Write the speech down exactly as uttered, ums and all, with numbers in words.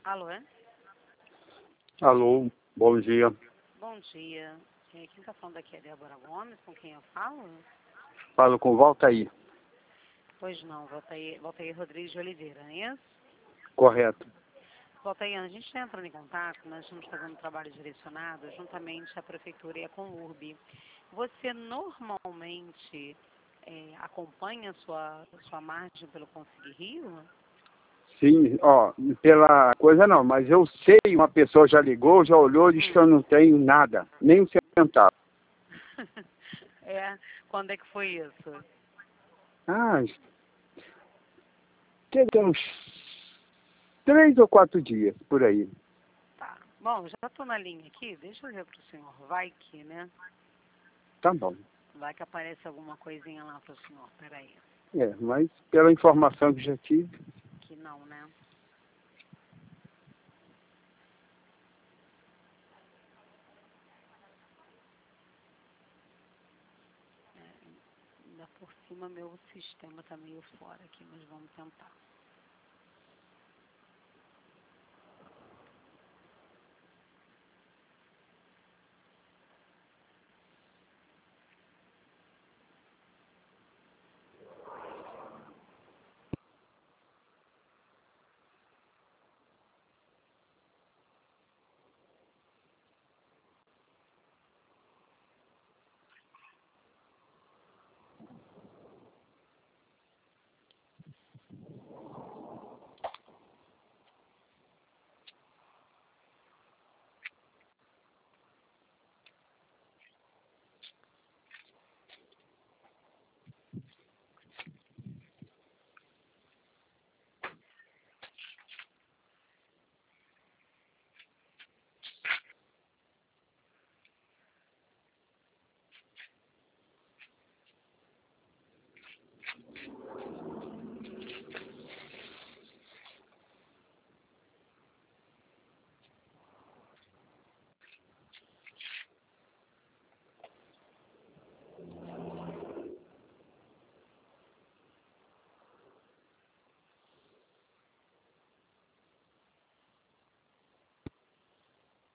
Alô, é? Alô, bom dia. Bom dia. É, quem está falando aqui é Débora Gomes, com quem eu falo? Falo com Valtair. Pois não, Valtair, Valtair Rodrigues de Oliveira, não é isso? Correto. Valtair, a gente está entrando em contato, nós estamos fazendo um trabalho direcionado juntamente à Prefeitura e à Conurb. Você normalmente é, acompanha a sua, sua margem pelo Conseguir Rio? Sim, ó, pela coisa não, mas eu sei, uma pessoa já ligou, já olhou e disse que eu não tenho nada, nem um centavo. É, quando é que foi isso? Ah, teve uns três ou quatro dias, por aí. Tá. Bom, já estou na linha aqui, deixa eu ver para o senhor. Vai que, né? Tá bom. Vai que aparece alguma coisinha lá para o senhor. Peraí. É, mas pela informação que já tive, Que não, né? É, ainda por cima meu sistema está meio fora aqui, mas vamos tentar.